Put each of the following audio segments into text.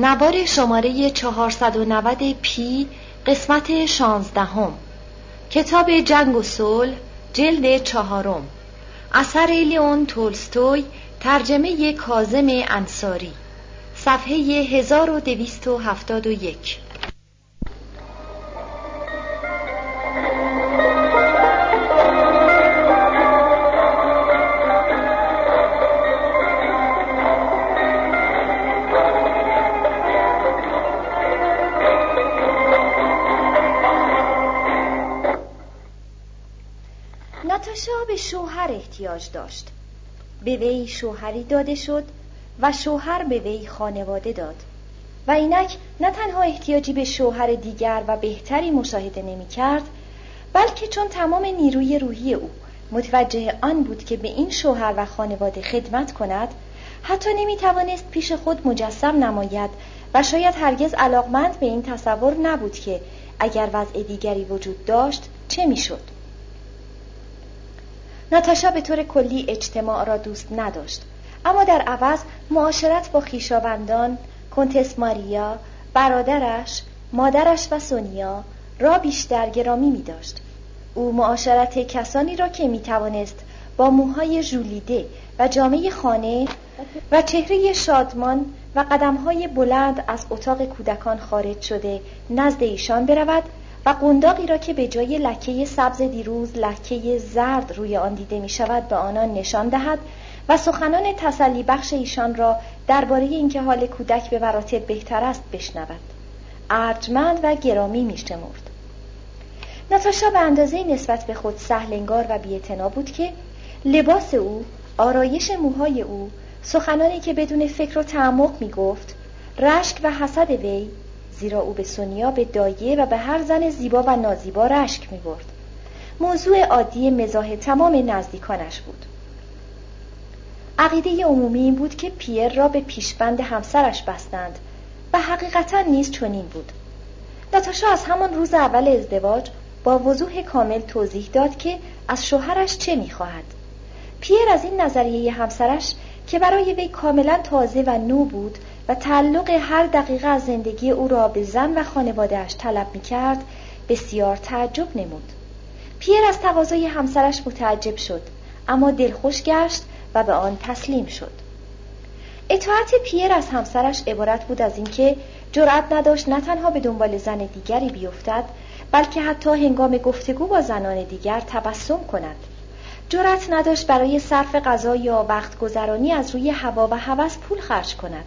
نوار شماره 490 پی قسمت 16. کتاب جنگ و صلح جلد 4. اثر لیون تولستوی، ترجمه کاظم انصاری، صفحه 1271. ناتاشا به شوهر احتیاج داشت. به وی شوهری داده شد و شوهر به وی خانواده داد و اینک نه تنها احتیاجی به شوهر دیگر و بهتری مشاهده نمی کرد، بلکه چون تمام نیروی روحی او متوجه آن بود که به این شوهر و خانواده خدمت کند، حتی نمی توانست پیش خود مجسم نماید و شاید هرگز علاقمند به این تصور نبود که اگر وضع دیگری وجود داشت چه می شد. ناتاشا به طور کلی اجتماع را دوست نداشت، اما در عوض معاشرت با خویشاوندان، کنتس ماریا، برادرش، مادرش و سونیا را بیشتر گرامی می داشت. او معاشرت کسانی را که می توانست با موهای ژولیده و جامه خانه و چهره شادمان و قدمهای بلند از اتاق کودکان خارج شده نزد ایشان برود و قنداقی را که به جای لکه سبز دیروز لکه زرد روی آن دیده می شود به آنان نشان دهد و سخنان تسلی بخش ایشان را درباره اینکه حال کودک به مراتب بهتر است بشنود. ارجمند و گرامی می شمرد. ناتاشا به اندازه نسبت به خود سهلنگار و بی‌اعتنا بود که لباس او، آرایش موهای او، سخنانی که بدون فکر و تعمق می گفت، رشک و حسد وی، زیرا او به سونیا، به دایه و به هر زن زیبا و نازیبا رشک می برد، موضوع عادی مزاح تمام نزدیکانش بود. عقیده عمومی این بود که پیر را به پیشبند همسرش بستند و حقیقتا نیز چنین بود. ناتاشا از همان روز اول ازدواج با وضوح کامل توضیح داد که از شوهرش چه می خواهد. پیر از این نظریه همسرش که برای وی کاملا تازه و نو بود و تعلق هر دقیقه از زندگی او را به زن و خانواده‌اش طلب می‌کرد، بسیار تعجب نمود. پیر از تقاضای همسرش متعجب شد، اما دلخوش گشت و به آن تسلیم شد. اطاعت پیر از همسرش عبارت بود از اینکه جرأت نداشت نه تنها به دنبال زن دیگری بیفتد، بلکه حتی هنگام گفتگو با زنان دیگر تبسم کند. جرأت نداشت برای صرف غذا یا وقت گذرانی از روی هوا و هوس پول خرج کند.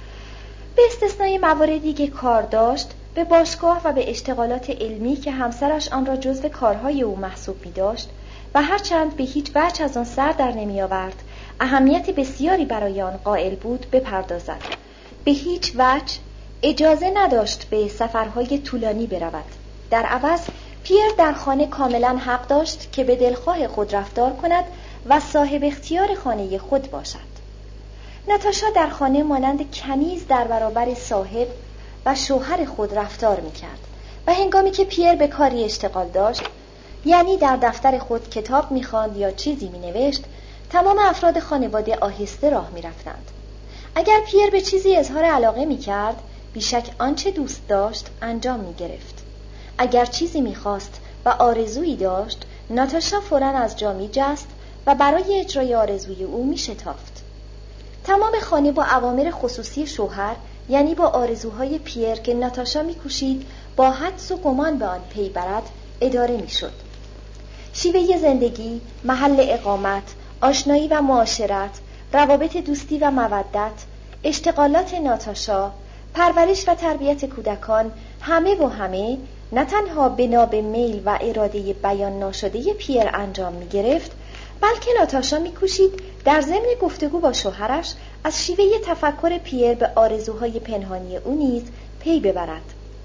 به استثنای مواردی که کار داشت، به باشگاه و به اشتغالات علمی که همسرش آن را جزو کارهای او محسوب می داشت و هرچند به هیچ وجه از آن سر در نمی آورد، اهمیت بسیاری برای آن قائل بود، بپردازد. به هیچ وجه اجازه نداشت به سفرهای طولانی برود. در عوض پیر در خانه کاملا حق داشت که به دلخواه خود رفتار کند و صاحب اختیار خانه خود باشد. ناتاشا در خانه مانند کنیز در برابر صاحب و شوهر خود رفتار می‌کرد و هنگامی که پیر به کاری اشتغال داشت، یعنی در دفتر خود کتاب می‌خواند یا چیزی می‌نوشت، تمام افراد خانواده آهسته راه می‌رفتند. اگر پیر به چیزی اظهار علاقه می‌کرد، بیشک آنچه دوست داشت انجام می‌گرفت. اگر چیزی می‌خواست و آرزویی داشت، ناتاشا فوراً از جا می‌جست و برای اجرای آرزوی او می‌شتافت. تمام خانه با اوامر خصوصی شوهر، یعنی با آرزوهای پیر که ناتاشا می‌کوشید با حدس و گمان به آن پی برد، اداره می‌شد. شیوه زندگی، محل اقامت، آشنایی و معاشرت، روابط دوستی و مودت، اشتغالات ناتاشا، پرورش و تربیت کودکان، همه نه تنها بنا به میل و اراده بیان ناشده پیر انجام می‌گرفت، بلکه ناتاشا می‌کوشید در ضمن گفتگو با شوهرش از شیوه تفکر پیر به آرزوهای پنهانی او نیز پی ببرد.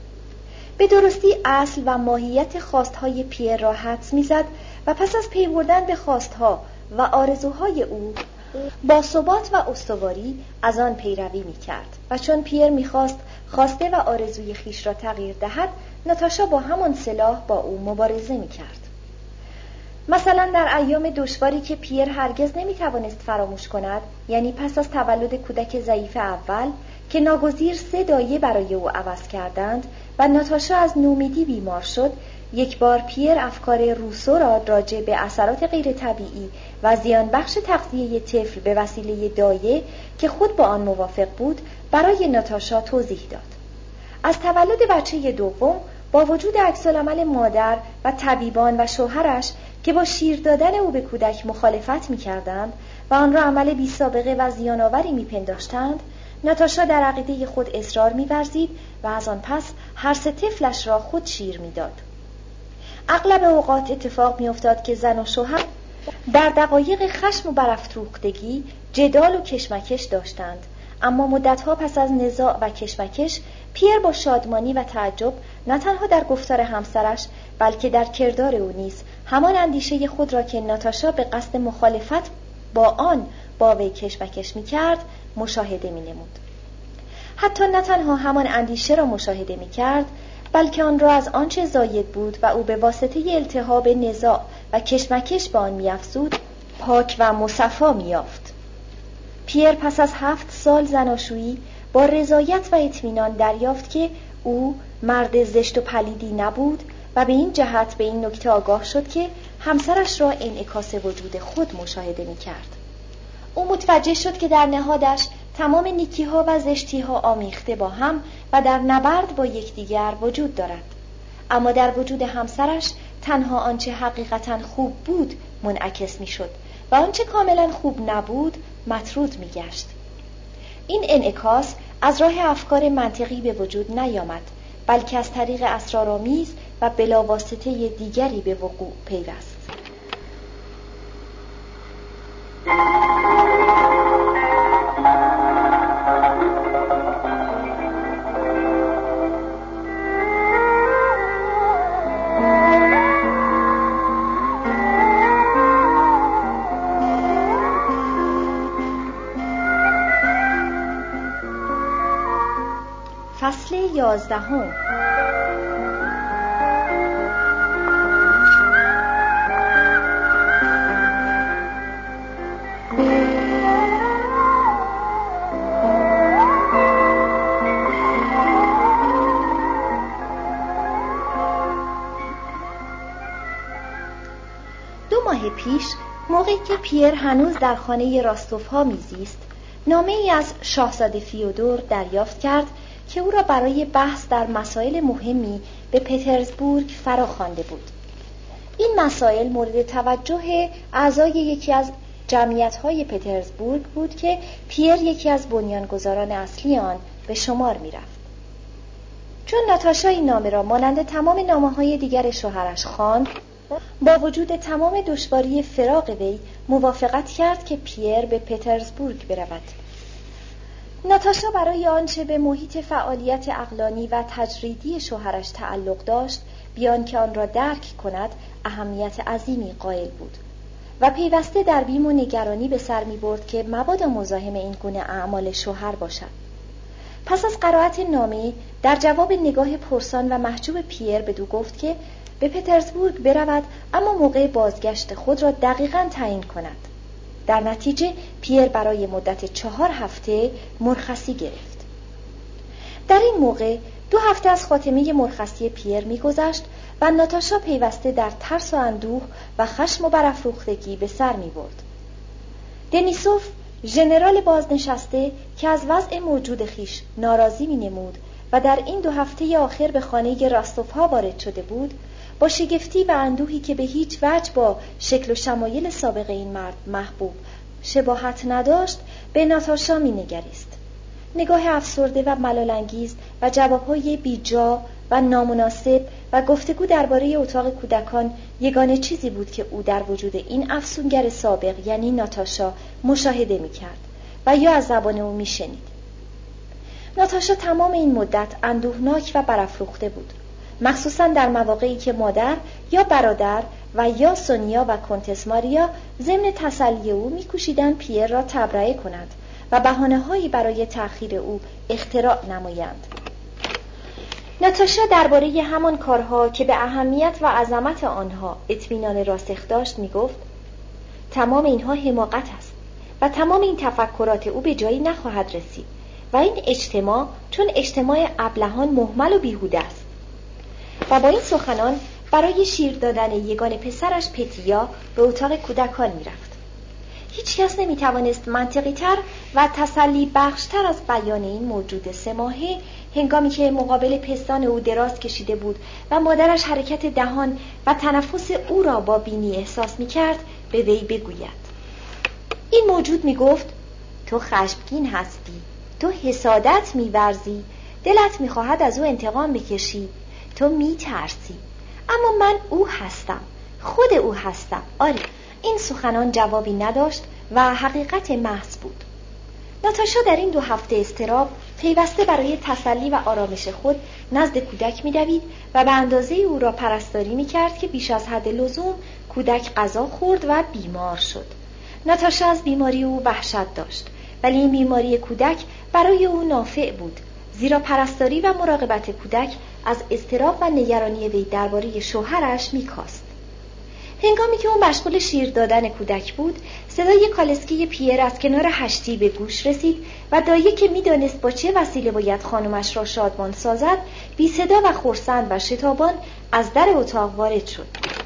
به درستی اصل و ماهیت خواستهای پیر را حدس می‌زد و پس از پی بردن به خواستها و آرزوهای او با ثبات و استواری از آن پیروی می‌کرد و چون پیر می‌خواست خواسته و آرزوی خیش را تغییر دهد، ناتاشا با همان سلاح با او مبارزه می‌کرد. مثلا در ایام دشواری که پیر هرگز نمی‌توانست فراموش کند، یعنی پس از تولد کودک ضعیف اول که ناگزیر 3 دایه برای او عوض کردند و ناتاشا از نومیدی بیمار شد، یک بار پیر افکار روسو را راجع به اثرات غیر طبیعی و زیان بخش تغذیه طفل به وسیله دایه که خود با آن موافق بود برای ناتاشا توضیح داد. از تولد بچه دوم با وجود عکس‌العمل مادر و طبیبان و شوهرش که با شیر دادن او به کودک مخالفت می‌کردند و آن را عمل بی سابقه و زیان‌آوری می‌پنداشتند، ناتاشا در عقیده خود اصرار می‌ورزید و از آن پس هر 3 طفلش را خود شیر می‌داد. اغلب اوقات اتفاق می‌افتاد که زن و شوهر در دقایق خشم و برافروختگی جدال و کشمکش داشتند، اما مدتها پس از نزاع و کشمکش پیر با شادمانی و تعجب نه تنها در گفتار همسرش بلکه در کردار او نیز همان اندیشه خود را که ناتاشا به قصد مخالفت با آن با وی کشمکش می‌کرد مشاهده می‌نمود. حتی نه تنها همان اندیشه را مشاهده می‌کرد بلکه آن را از آنچه زاید بود و او به واسطه التهاب نزاع و کشمکش با آن می‌افزود پاک و مصفا می‌یافت. پیر پس از 7 سال زناشویی با رضایت و اطمینان دریافت که او مرد زشت و پلیدی نبود و به این جهت به این نکته آگاه شد که همسرش را انعکاس وجود خود مشاهده می‌کرد. او متوجه شد که در نهادش تمام نیکی‌ها و زشتی‌ها آمیخته با هم و در نبرد با یکدیگر وجود دارد، اما در وجود همسرش تنها آنچه حقیقتاً خوب بود منعکس می‌شد و آنچه کاملاً خوب نبود مطرود می‌گشت. این انعکاس از راه افکار منطقی به وجود نیامد، بلکه از طریق اسرارآمیز و بلاواسطه دیگری به وقوع پیوست. فصل 11. پیش موقعی که پیر هنوز در خانه راستوف‌ها میزیست، نامه‌ای از شاهزاده فیودور دریافت کرد که او را برای بحث در مسائل مهمی به پترزبورگ فراخوانده بود. این مسائل مورد توجه اعضای یکی از جمعیت‌های پترزبورگ بود که پیر یکی از بنیانگذاران اصلی آن به شمار می‌رفت. چون ناتاشا این نامه را مانند تمام نامه‌های دیگر شوهرش خواند، با وجود تمام دشواری فراق وی موافقت کرد که پیر به پترزبورگ برود. ناتاشا برای آنچه به محیط فعالیت عقلانی و تجریدی شوهرش تعلق داشت بیان که آن را درک کند اهمیت عظیمی قائل بود و پیوسته در بیم و نگرانی به سر می برد که مبادا مزاحم این گونه اعمال شوهر باشد. پس از قرائت نامه در جواب نگاه پرسان و محجوب پیر بدو گفت که به پترزبورگ برود اما موقع بازگشت خود را دقیقاً تعیین کند. در نتیجه پیر برای مدت 4 هفته مرخصی گرفت. در این موقع 2 هفته از خاتمه مرخصی پیر می‌گذشت و ناتاشا پیوسته در ترس و اندوه و خشم و برافروختگی به سر می‌برد. دنیسوف ژنرال بازنشسته که از وضع موجود خیش ناراضی می‌نمود و در این 2 هفته آخر به خانه راستوف‌ها وارد شده بود، با شگفتی و اندوهی که به هیچ وجه با شکل و شمایل سابق این مرد محبوب شباهت نداشت به ناتاشا می‌نگریست. نگاه افسرده و ملال‌انگیز و جواب‌های بیجا و نامناسب و گفتگو درباره اتاق کودکان یگانه چیزی بود که او در وجود این افسونگر سابق یعنی ناتاشا مشاهده می‌کرد و یا از زبان او می‌شنید. ناتاشا تمام این مدت اندوهناک و برافروخته بود، مخصوصاً در مواقعی که مادر یا برادر و یا سونیا و کنتس ماریا ضمن تسلی او می‌کوشیدند پیر را تبرئه کنند و بهانه‌هایی برای تأخیر او اختراع نمایند. ناتاشا درباره همان کارها که به اهمیت و عظمت آنها اطمینان راسخ داشت می‌گفت: تمام اینها حماقت است و تمام این تفکرات او به جایی نخواهد رسید و این اجتماع چون اجتماع ابلهان مهمل و بیهوده است. و با این سخنان برای شیر دادن یگانه پسرش پتیا به اتاق کودکان میرفت. هیچ کس نمیتوانست منطقی تر و تسلی بخشتر از بیان این موجود 3 ماهه هنگامی که مقابل پستان او دراز کشیده بود و مادرش حرکت دهان و تنفس او را با بینی احساس میکرد به وی بگوید. این موجود میگفت تو خشمگین هستی، تو حسادت می‌ورزی، دلت می‌خواهد از او انتقام بکشی، تو می‌ترسی، اما من او هستم، خود او هستم. آره، این سخنان جوابی نداشت و حقیقت محض بود. ناتاشا در این 2 هفته اضطراب پیوسته برای تسلی و آرامش خود نزد کودک می‌دوید و به اندازه او را پرستاری می‌کرد که بیش از حد لزوم کودک غذا خورد و بیمار شد. ناتاشا از بیماری او وحشت داشت، ولی این بیماری کودک برای او نافع بود، زیرا پرستاری و مراقبت کودک از اضطراب و نگرانی وی درباره شوهرش می‌کاست. هنگامی که او مشغول شیر دادن کودک بود، صدای کالسکه پیر از کنار هشتی به گوش رسید و دایه که می‌دانست با چه وسیله باید خانمش را شادمان سازد، بی صدا و خرسند و شتابان از در اتاق وارد شد.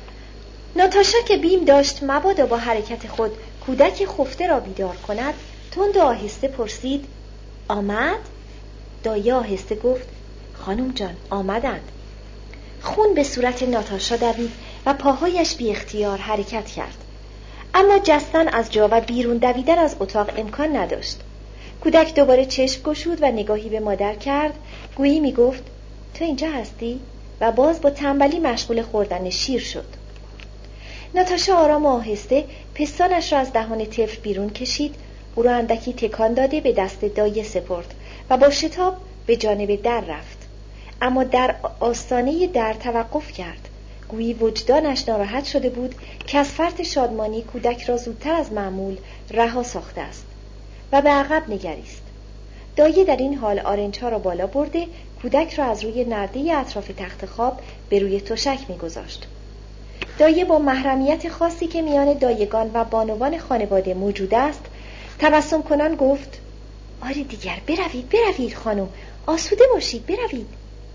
ناتاشا که بیم داشت مبادا با حرکت خود کودک خفته را بیدار کند، تند و آهسته پرسید: آمد؟ دایه آهسته گفت: خانم جان، آمدند. خون به صورت ناتاشا دوید و پاهایش بی اختیار حرکت کرد، اما جستن از جا و بیرون دویدن از اتاق امکان نداشت. کودک دوباره چشم گشود و نگاهی به مادر کرد، گویی می گفت: تو اینجا هستی؟ و باز با تنبلی مشغول خوردن شیر شد. ناتاشا آرام و آهسته پستانش را از دهان طفل بیرون کشید، او را اندکی تکان داده به دست دایه سپرد و با شتاب به جانب در رفت. اما در آستانه در توقف کرد، گویی وجدانش ناراحت شده بود که از فرط شادمانی کودک را زودتر از معمول رها ساخته است و به عقب نگریست. دایه در این حال آرنج‌ها را بالا برده کودک را از روی نرده اطراف تخت خواب به روی تشک می‌گذاشت. دایه با محرمیت خاصی که میان دایگان و بانوان خانواده موجود است تبسم کنان گفت: آره دیگر، بروید خانم، آسوده باشید، بروید.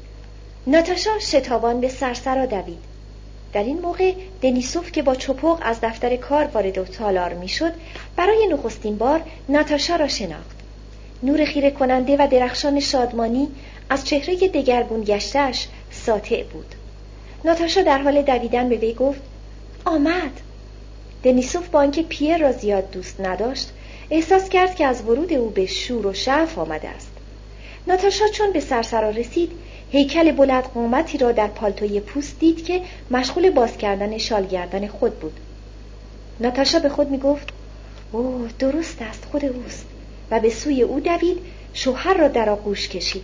ناتاشا شتابان به سرسرا دوید. در این موقع دنیسوف که با چپق از دفتر کار وارد تالار میشد برای نخستین بار ناتاشا را شناخت. نور خیره کننده و درخشان شادمانی از چهره دگرگون گشته‌اش ساطع بود. ناتاشا در حال دویدن به وی گفت: آمد. دنیسوف با آنکه پیر را زیاد دوست نداشت احساس کرد که از ورود او به شور و شعف آمده است. ناتاشا چون به سرسرا رسید هیکل بلند قامتی را در پالتوی پوست دید که مشغول باز کردن شالگردن خود بود. ناتاشا به خود می گفت: اوه، درست است، خود اوست، و به سوی او دوید، شوهر را در آغوش کشید،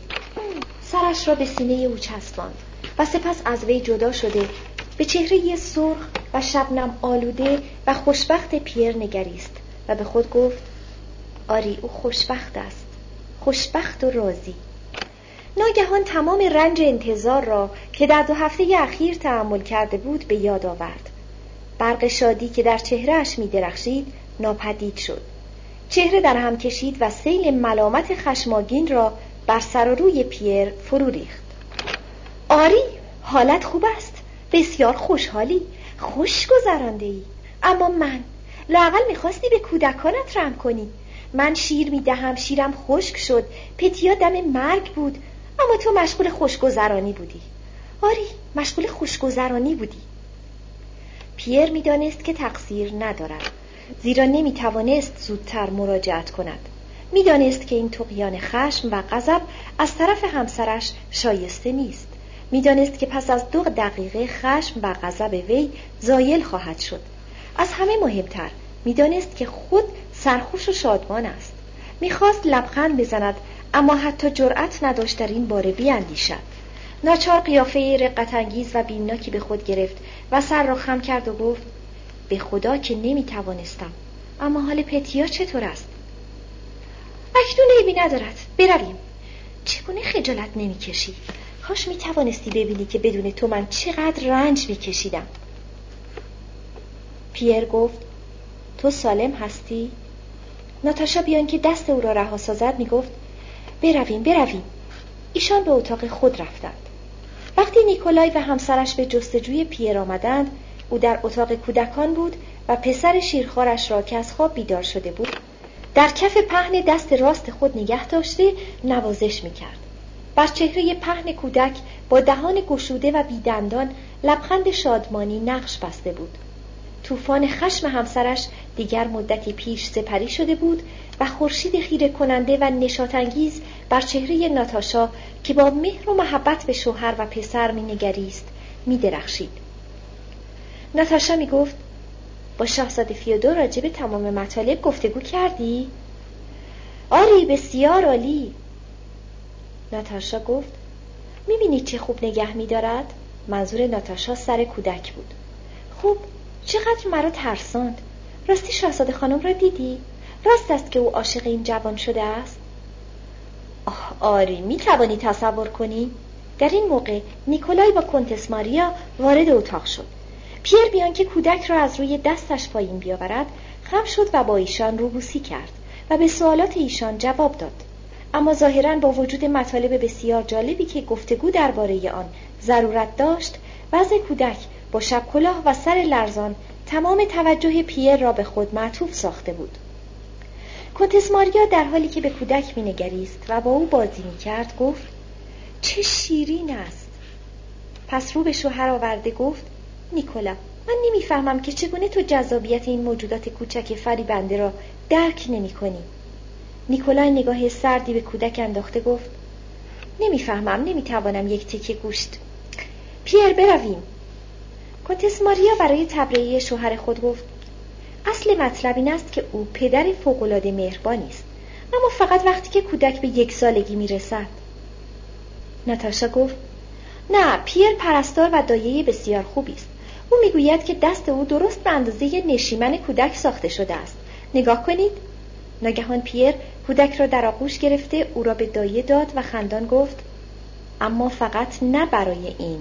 سرش را به سینه او چسباند و سپس از وی جدا شده به چهره سرخ و شبنم آلوده و خوشبخت پیر نگریست و به خود گفت: آری، او خوشبخت است، خوشبخت و راضی. ناگهان تمام رنج انتظار را که در 2 هفته اخیر تحمل کرده بود به یاد آورد. برق شادی که در چهرهش می درخشید ناپدید شد. چهره در هم کشید و سیل ملامت خشماگین را بر سر و روی پیر فرو ریخت. آری، حالت خوب است، بسیار خوشحالی، خوش گذرانده ای. اما من لااقل میخواستی به کودکانت رحم کنی. من شیر میدهم، شیرم خشک شد، پتیا دم مرگ بود، اما تو مشغول خوشگذرانی بودی. آری، مشغول خوشگذرانی بودی. پیر میدانست که تقصیر ندارد، زیرا نمیتوانست زودتر مراجعت کند. میدانست که این طغیان خشم و غضب از طرف همسرش شایسته نیست. میدانست که پس از 2 دقیقه خشم و غضب وی زایل خواهد شد. از همه مهمتر میدانست که خود سرخوش و شادمان است. میخواست لبخند بزند، اما حتی جرأت نداشت در این باره بیاندیشد. ناچار قیافه رقت‌انگیز و بیمناکی به خود گرفت و سر را خم کرد و گفت: به خدا که نمیتوانستم. اما حال پتیا چطور است؟ اکنون عیبی ندارد، برویم. چگونه خجالت نمیکشی؟ کاش میتوانستی ببینی که بدون تو من چقدر رنج میکشیدم. پیر گفت: تو سالم هستی؟ ناتاشا بیان که دست او را رها سازد میگفت: برویم. ایشان به اتاق خود رفتند. وقتی نیکولای و همسرش به جستجوی پیر آمدند، او در اتاق کودکان بود و پسر شیرخوارش را که از خواب بیدار شده بود در کف پهن دست راست خود نگه داشته نوازش می‌کرد. بر چهره پهن کودک با دهان گشوده و بیدندان لبخند شادمانی نقش بسته بود. طوفان خشم همسرش دیگر مدتی پیش سپری شده بود و خورشید خیره کننده و نشاط‌انگیز بر چهره ناتاشا که با مهر و محبت به شوهر و پسر می‌نگریست می‌درخشید. ناتاشا می‌گفت: با شاهزاده فیودور راجع به تمام مطالب گفتگو کردی؟ آری، بسیار عالی. ناتاشا گفت: می‌بینی چه خوب نگه می‌دارد؟ منظور ناتاشا سر کودک بود. خوب، چقدر مرا ترساند. راستی شاهزاده خانم را دیدی؟ راست است که او عاشق این جوان شده است؟ آری، می‌توانی تصور کنی؟ در این موقع نیکولای با کنتس ماریا وارد اتاق شد. پیر بیان که کودک را از روی دستش پایین بیاورد خم شد و با ایشان روبوسی کرد و به سوالات ایشان جواب داد. اما ظاهراً با وجود مطالب بسیار جالبی که گفتگو درباره آن ضرورت داشت، وضع کودک با شب کلاه و سر لرزان تمام توجه پیر را به خود معطوف ساخته بود. کنتس ماریا در حالی که به کودک می‌نگریست و با او بازی می‌کرد گفت: چه شیرین است. پس رو به شوهر آورده گفت: نیکولا، من نمی‌فهمم که چگونه تو جذابیت این موجودات کوچک فریبنده را درک نمی‌کنی. نیکولای نگاه سردی به کودک انداخته گفت: نمی‌فهمم، نمی‌توانم یک تکه گوشت. پیر، برویم. کنتس ماریا برای تبرئه شوهر خود گفت: اصل مطلب این است که او پدر فوق‌العاده مهربانی است، اما فقط وقتی که کودک به 1 سالگی میرسد. ناتاشا گفت: نه، پیر پرستار و دایه بسیار خوبی است. او میگوید که دست او درست به اندازه نشیمن کودک ساخته شده است. نگاه کنید. ناگهان پیر کودک را در آغوش گرفته او را به دایه داد و خندان گفت: اما فقط نه برای این.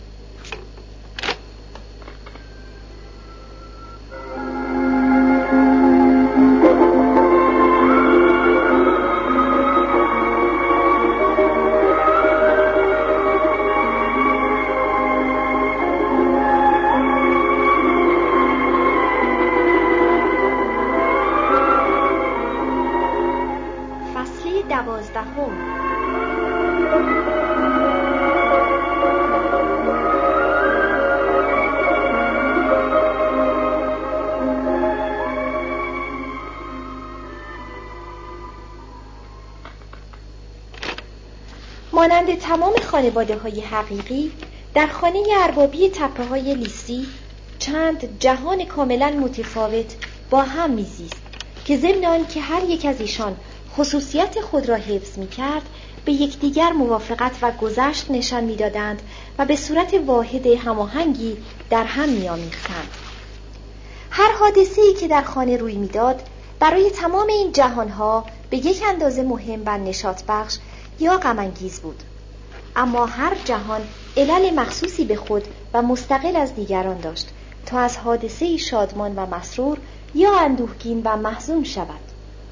مانند تمام خانواده‌های حقیقی، در خانه اربابی تپه‌های لیسی چند جهان کاملا متفاوت با هم میزیست که ضمن آن که هر یک از ایشان خصوصیت خود را حفظ می‌کرد، به یکدیگر موافقت و گذشت نشان می‌دادند و به صورت واحد هماهنگی در هم می‌آمیختند. هر حادثه‌ای که در خانه روی می‌داد برای تمام این جهان‌ها به یک اندازه مهم و نشاط بخش یا غم‌انگیز بود، اما هر جهان علل مخصوصی به خود و مستقل از دیگران داشت تا از حادثه‌ای شادمان و مسرور یا اندوهگین و محزون شود.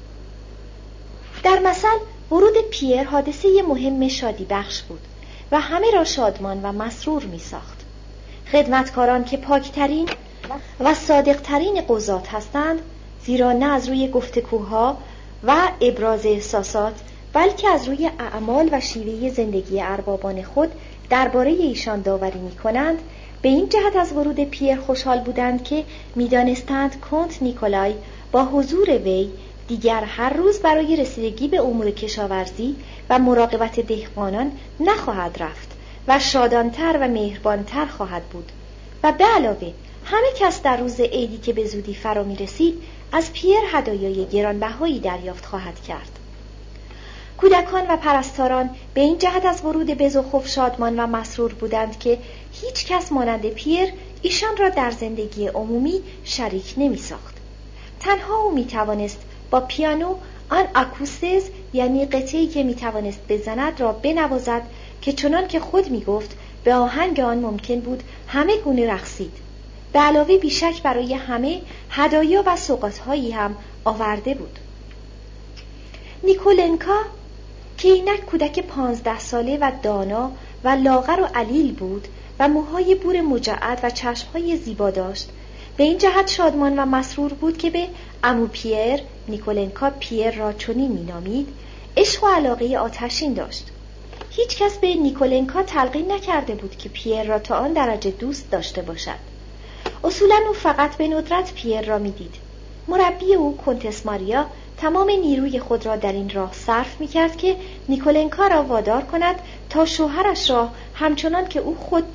در مثل ورود پیر حادثه مهم شادی بخش بود و همه را شادمان و مسرور می ساخت. خدمتکاران که پاکترین و صادقترین قضات هستند، زیرا نه از روی گفتگوها و ابراز احساسات بلکه از روی اعمال و شیوه زندگی اربابان خود درباره ایشان داوری می کنند، به این جهت از ورود پیر خوشحال بودند که می دانستند کنت نیکولای با حضور وی دیگر هر روز برای رسیدگی به امور کشاورزی و مراقبت دهقانان نخواهد رفت و شادانتر و مهربانتر خواهد بود و به علاوه همه کس در روز عیدی که به زودی فرا می رسید از پیر هدایای گرانبهایی دریافت خواهد کرد. کودکان و پرستاران به این جهت از ورود بزوخوف شادمان و مسرور بودند که هیچ کس مانند پیر ایشان را در زندگی عمومی شریک نمی ساخت. تنها او می توانست با پیانو آن اکوستز، یعنی قطعه‌ای که می توانست بزند، را بنوازد که چنان که خود می گفت به آهنگ آن ممکن بود همه گونه رقصید. به علاوه بیشک برای همه هدایا و سوغات‌هایی هم آورده بود. نیکولنکا که اینک کودک 15 ساله و دانا و لاغر و علیل بود و موهای بور مجعد و چشمهای زیبا داشت، به این جهت شادمان و مسرور بود که به عمو پیر، نیکولنکا پیر را چنین می‌نامید، عشق و علاقه آتشین داشت. هیچ کس به نیکولنکا تلقین نکرده بود که پیر را تا آن درجه دوست داشته باشد. اصولاً او فقط به ندرت پیر را می‌دید. مربی او کنتس ماریا تمام نیروی خود را در این راه صرف می‌کرد که نیکولنکا را وادار کند تا شوهرش را همچنان که او خود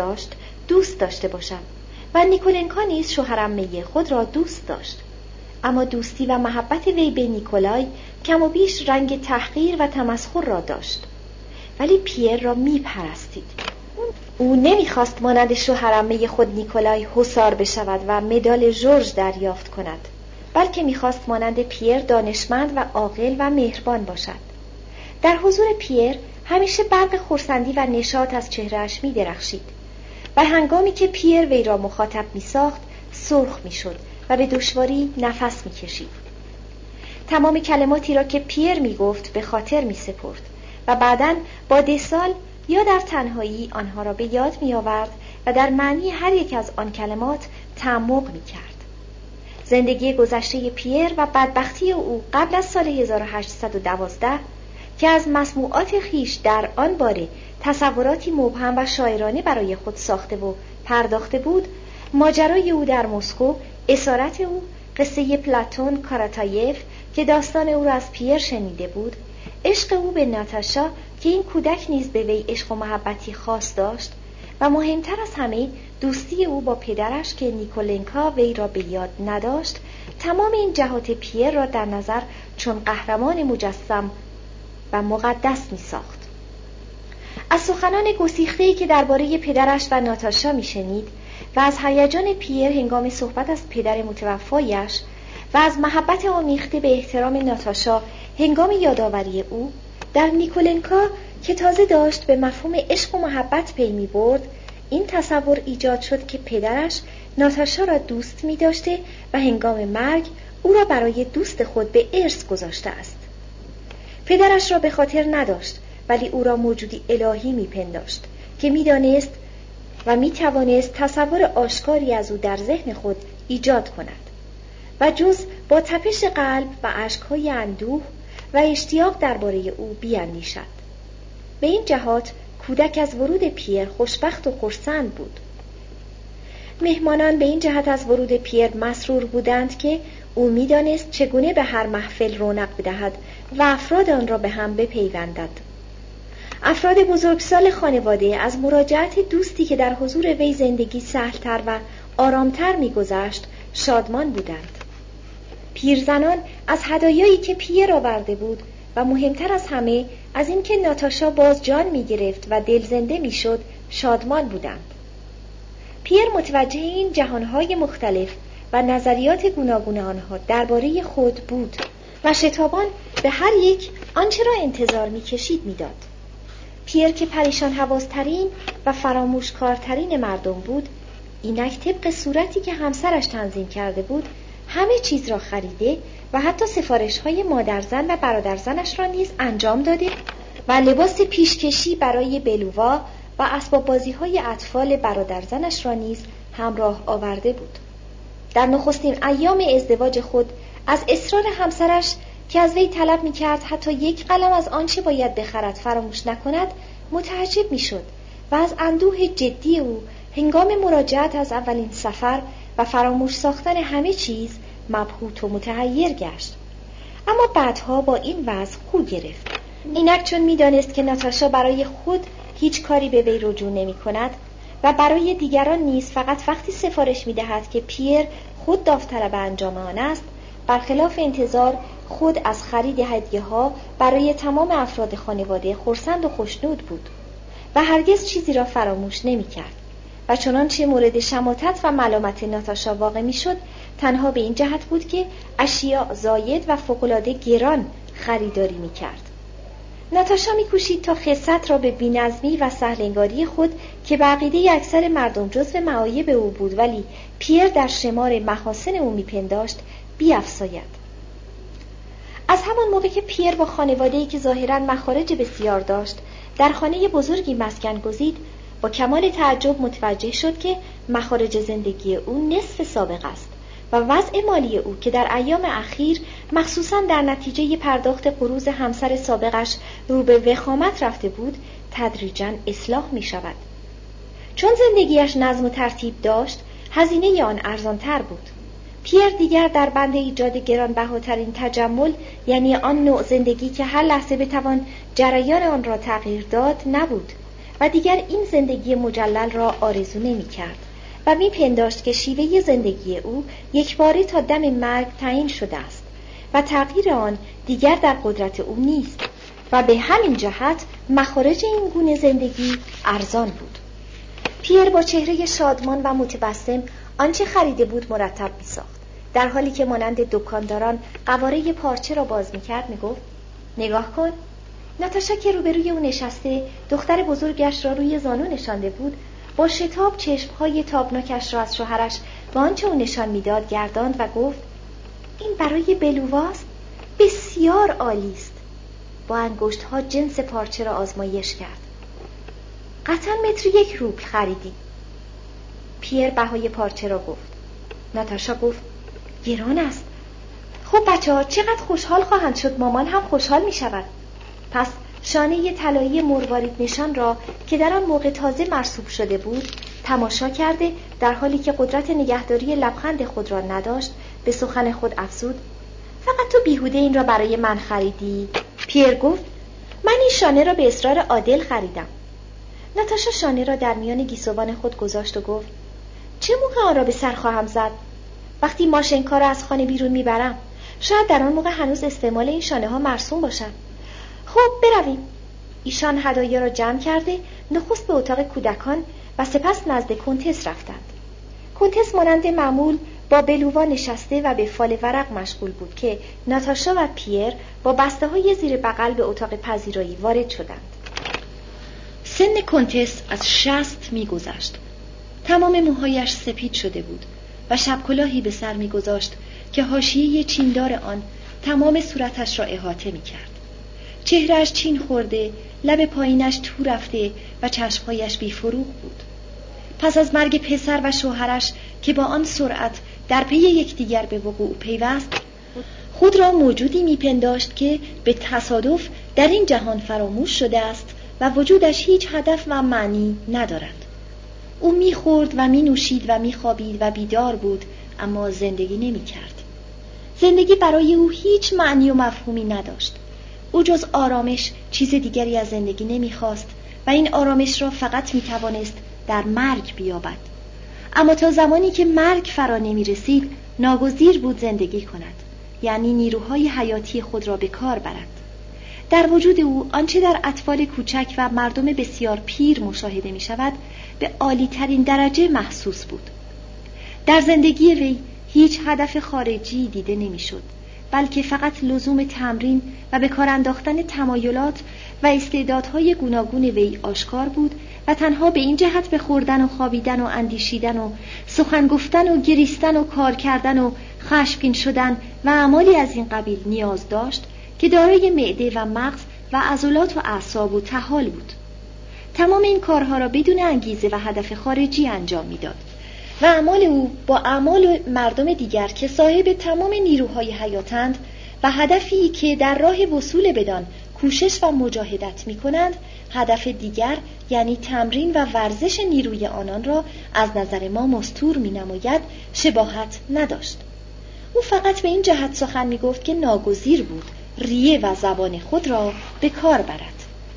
دوست داشته باشد و نیکولنکا نیز شوهرعمه خود را دوست داشت. اما دوستی و محبت وی به نیکولای کم و بیش رنگ تحقیر و تمسخر را داشت، ولی پیر را میپرستید. او نمیخواست مانند شوهرعمه خود نیکولای حصار بشود و مدال ژورژ دریافت کند، بلکه میخواست مانند پیر دانشمند و عاقل و مهربان باشد. در حضور پیر همیشه برق خرسندی و نشاط از چهرهش میدرخشید و هنگامی که پیر وی را مخاطب میساخت سرخ میشد و به دشواری نفس میکشید. تمام کلماتی را که پیر میگفت به خاطر میسپرد و بعداً با دسال یا در تنهایی آنها را به یاد میآورد و در معنی هر یک از آن کلمات تعمق میکرد. زندگی گذشته پیر و بدبختی او قبل از سال 1812 که از مسموعات خیش در آن باره تصوراتی مبهم و شاعرانه برای خود ساخته و پرداخته بود، ماجرای او در مسکو، اسارت او، قصه پلاتون کاراتایف که داستان او را از پیر شنیده بود، عشق او به ناتاشا که این کودک نیز به وی عشق و محبتی خاص داشت و مهمتر از همه دوستی او با پدرش که نیکولنکا وی را به یاد نداشت، تمام این جهات پیر را در نظر چون قهرمان مجسم و مقدس می ساخت. از سخنان گسیخته‌ای که درباره پدرش و ناتاشا می شنید و از هیجان پیر هنگام صحبت از پدر متوفایش و از محبت آمیخته به احترام ناتاشا هنگام یادآوری او، در نیکولنکا که تازه داشت به مفهوم عشق و محبت پی می برد، این تصور ایجاد شد که پدرش ناتاشا را دوست می داشته و هنگام مرگ او را برای دوست خود به ارث گذاشته است. پدرش را به خاطر نداشت، ولی او را موجودی الهی می پنداشت که می دانست و می توانست تصور آشکاری از او در ذهن خود ایجاد کند و جز با تپش قلب و اشک‌های اندوه و اشتیاق درباره او بیاندیشد. به این جهات کودک از ورود پیر خوشبخت و خرسند بود. مهمانان به این جهت از ورود پیر مسرور بودند که او می‌دانست چگونه به هر محفل رونق بدهد و افراد آن را به هم بپیوندد. افراد بزرگسال خانواده از مراجعت دوستی که در حضور وی زندگی سهل‌تر و آرامتر می‌گذشت شادمان بودند. پیرزنان از هدایایی که پیر آورده بود و مهمتر از همه از اینکه ناتاشا باز جان می‌گرفت و دل زنده می‌شد شادمان بودند. پیر متوجه این جهان‌های مختلف و نظریات گوناگون آنها درباره خود بود و شتابان به هر یک آنچه را انتظار می‌کشید می‌داد. پیر که پریشان حواس‌ترین و فراموشکارترین مردم بود، اینک طبق صورتی که همسرش تنظیم کرده بود همه چیز را خریده و حتی سفارش‌های مادرزن و برادرزنش را نیز انجام داده و لباس پیشکشی برای بلووا و اسباب بازی‌های اطفال برادرزنش را نیز همراه آورده بود. در نخستین ایام ازدواج خود از اصرار همسرش که از وی طلب می‌کرد حتی یک قلم از آنچه باید بخرد فراموش نکند متعجب می‌شد و از اندوه جدی او هنگام مراجعت از اولین سفر و فراموش ساختن همه چیز مبهوت و متحیر گشت. اما بعدها با این وضع خو گرفت. اینک چون می‌دانست که ناتاشا برای خود هیچ کاری به وی رجوع نمی‌کند و برای دیگران نیز فقط وقتی سفارش می‌دهد که پیر خود داوطلب انجام آن است، برخلاف انتظار خود از خرید هدیه‌ها برای تمام افراد خانواده خرسند و خوشنود بود و هرگز چیزی را فراموش نمی‌کرد و چنانچه مورد شماتت و ملامت ناتاشا واقع می‌شد تنها به این جهت بود که اشیاء زاید و فوق‌العاده گران خریداری می‌کرد. ناتاشا می‌کوشید تا خست را به بی‌نظمی و سهل‌انگاری خود که به عقیده اکثر مردم جزو معایب او بود ولی پیر در شمار محاسن او می‌پنداشت بیفزاید. از همون موقع که پیر با خانواده‌ای که ظاهراً مخارج بسیار داشت در خانه بزرگی مسکن گزید، با کمال تعجب متوجه شد که مخارج زندگی او نصف سابق است و وضع مالی او که در ایام اخیر مخصوصاً در نتیجه پرداخت قروض همسر سابقش رو به وخامت رفته بود تدریجاً اصلاح می شود. چون زندگیش نظم و ترتیب داشت، هزینه آن ارزانتر بود. پیر دیگر در بند ایجاد گرانبهاترین تجمل، یعنی آن نوع زندگی که هر لحظه بتوان جریان آن را تغییر داد، نبود و دیگر این زندگی مجلل را آرزو نمی کرد و می پنداشت که شیوه زندگی او یکباره تا دم مرگ تعیین شده است و تغییر آن دیگر در قدرت او نیست و به همین جهت مخارج این گونه زندگی ارزان بود. پیر با چهره شادمان و متبسم آنچه خریده بود مرتب می‌ساخت، در حالی که مانند دکانداران قواره پارچه را باز می‌کرد می‌گفت: نگاه کن. ناتاشا که روبروی او نشسته دختر بزرگش را روی زانو نشانده بود، با شتاب چشم‌های تابناکش را از شوهرش با آنچه او نشان می‌داد گرداند و گفت: این برای بلوواست؟ بسیار عالی است. با انگشت‌ها جنس پارچه را آزمایش کرد. قطعاً متر 1 روبل خریدی. پیر بهای پارچه را گفت. ناتاشا گفت: گران است. خب بچه‌ها چقدر خوشحال خواهند شد، مامان هم خوشحال می شود. پس شانه طلایی مروارید نشان را که در آن موقع تازه مرصوب شده بود تماشا کرده، در حالی که قدرت نگهداری لبخند خود را نداشت به سخن خود افزود: فقط تو بیهوده این را برای من خریدی؟ پیر گفت: من این شانه را به اصرار عادل خریدم. ناتاشا شانه را در میان گیسوان خود گذاشت و گفت: چه موقع آن را به سر خواهم زد؟ وقتی ماشینکار را از خانه بیرون میبرم. شاید در آن موقع هنوز استعمال این شانه ها مرسوم باشد. خب برویم. ایشان هدایا را جمع کرده نخست به اتاق کودکان و سپس نزد کنتس رفتند. کنتس مانند معمول با بلووا نشسته و به فال ورق مشغول بود که ناتاشا و پیر با بسته های زیر بغل به اتاق پذیرایی وارد شدند. سن کنتس از 60 می‌گذشت. تمام موهایش سپید شده بود و شب کلاهی به سر می‌گذاشت که حاشیه چیندار آن تمام صورتش را احاطه می‌کرد. چهرهش چین خورده، لب پایینش تو رفته و چشمهایش بی‌فروغ بود. پس از مرگ پسر و شوهرش که با آن سرعت در پی یکدیگر به وقوع پیوست، خود را موجودی میپنداشت که به تصادف در این جهان فراموش شده است و وجودش هیچ هدف و معنی ندارد. او میخورد و مینوشید و میخوابید و بیدار بود، اما زندگی نمیکرد. زندگی برای او هیچ معنی و مفهومی نداشت. او جز آرامش چیز دیگری از زندگی نمیخواست و این آرامش را فقط میتوانست در مرگ بیابد. اما تا زمانی که مرگ فرا نمیرسید ناگزیر بود زندگی کند، یعنی نیروهای حیاتی خود را به کار برد. در وجود او آنچه در اطفال کوچک و مردم بسیار پیر مشاهده می شود به عالی ترین درجه محسوس بود. در زندگی وی هیچ هدف خارجی دیده نمی شد، بلکه فقط لزوم تمرین و به کار انداختن تمایلات و استعدادهای گوناگون وی آشکار بود و تنها به این جهت به خوردن و خوابیدن و اندیشیدن و سخن گفتن و گریستن و کار کردن و خشمگین شدن و اعمالی از این قبیل نیاز داشت که دارای معده و مغز و عضلات و اعصاب و طحال بود. تمام این کارها را بدون انگیزه و هدف خارجی انجام میداد و اعمال او با اعمال مردم دیگر که صاحب تمام نیروهای حیاتند و هدفی که در راه وصول بدان کوشش و مجاهدت می کنند، هدف دیگر یعنی تمرین و ورزش نیروی آنان را از نظر ما مستور می نماید شباهت نداشت. او فقط به این جهت سخن می گفت که ناگزیر بود ریه و زبان خود را به کار برد.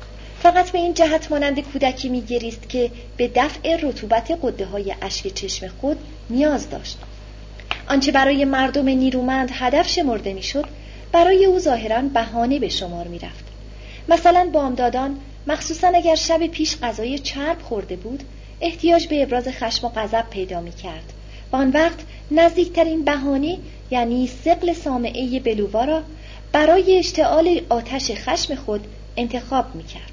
فقط به این جهت مانند کودکی می گریست که به دفع رطوبت غده های اشک چشم خود نیاز داشت. آنچه برای مردم نیرومند هدف شمرده می شد برای او ظاهراً بهانه به شمار می رفت. مثلا بامدادان، مخصوصاً اگر شب پیش غذای چرب خورده بود، احتیاج به ابراز خشم و غضب پیدا می کرد و آن وقت نزدیکترین بهانه یعنی ثقل صامعه بلووا را برای اشتعال آتش خشم خود انتخاب می کرد.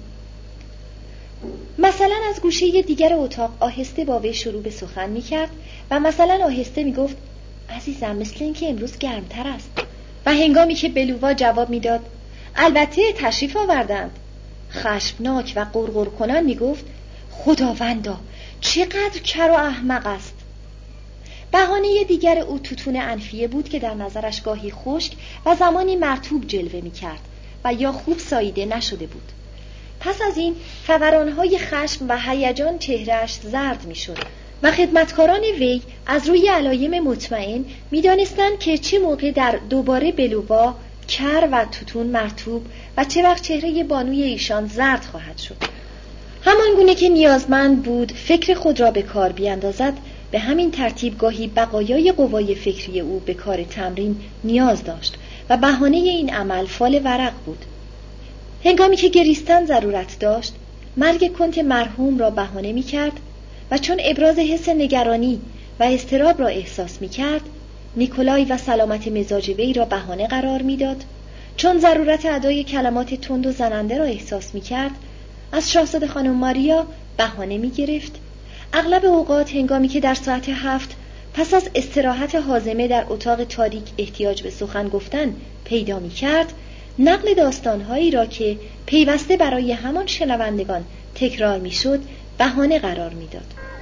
مثلا از گوشه دیگر اتاق آهسته با وی شروع به سخن می کرد و مثلا آهسته می گفت: عزیزم مثل این که امروز گرمتر است. و هنگامی که بلووا جواب میداد البته تشریف آوردند، خشمناک و غرغر کنان میگفت خداوندا چقدر کر و احمق است. بهانه دیگر او توتون انفیه بود که در نظرش گاهی خشک و زمانی مرطوب جلوه می‌کرد و یا خوب ساییده نشده بود. پس از این فوران‌های خشم و هیجان چهره‌اش زرد می‌شد و خدمتکاران وی از روی علایم مطمئن می‌دانستند که چه موقع در دوباره بلووا کر و توتون مرطوب و چه وقت چهره بانوی ایشان زرد خواهد شد. همان گونه که نیازمند بود فکر خود را به کار بیاندازد، به همین ترتیب گاهی بقایای قوای فکری او به کار تمرین نیاز داشت و بهانه این عمل فال ورق بود. هنگامی که گریستن ضرورت داشت، مرگ کنت مرحوم را بهانه می‌کرد و چون ابراز حس نگرانی و اضطراب را احساس می‌کرد، نیکولای و سلامت مزاج وی را بهانه قرار می‌داد. چون ضرورت ادای کلمات تند و زننده را احساس می‌کرد، از شاهزاده خانم ماریا بهانه می‌گرفت. اغلب اوقات هنگامی که در ساعت 7 پس از استراحت هاضمه در اتاق تاریک احتیاج به سخن گفتن پیدا می‌کرد، نقل داستان‌هایی را که پیوسته برای همان شنوندگان تکرار می‌شد بهانه قرار می‌داد.